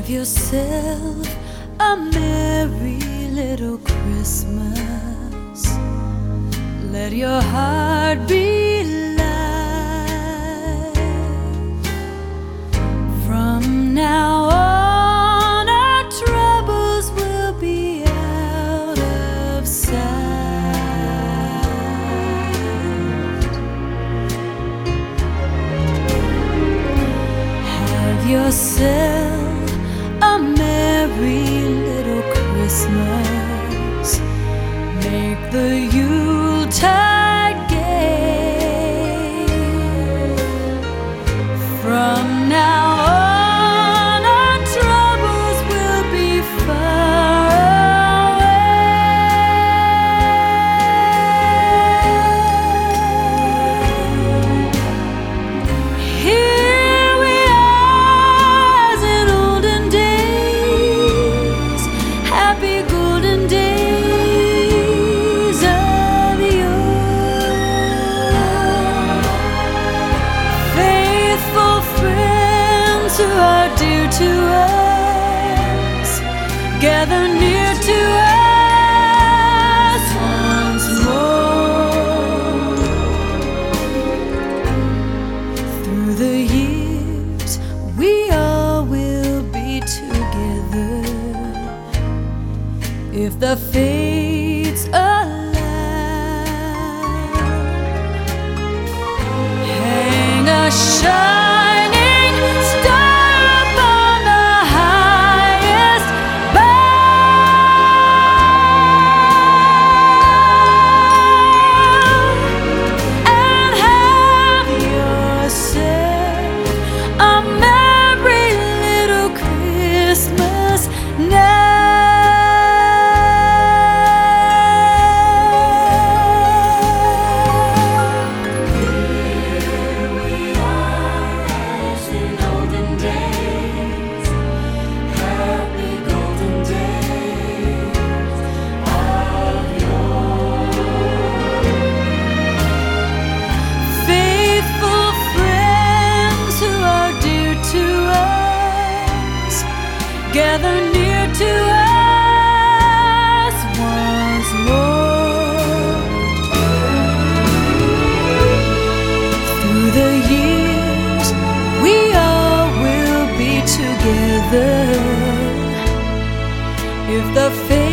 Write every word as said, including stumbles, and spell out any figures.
Have yourself a merry little Christmas. Let your heart be light. From now on, our troubles will be out of sight. Have yourself a merry little Christmas. Make the Yuletide gay. From now on, our troubles will be far away. Here we are as in olden days, happy golden days of yore. Faithful friends who are dear to us, gather near to us once more. Through the years, we all will be together, if the fates allow. Hang a shining star upon the highest bough, and have yourself a merry little Christmas now. Faithful friends who are dear to us, gather near to us once more. Through the years, we all will be together, if the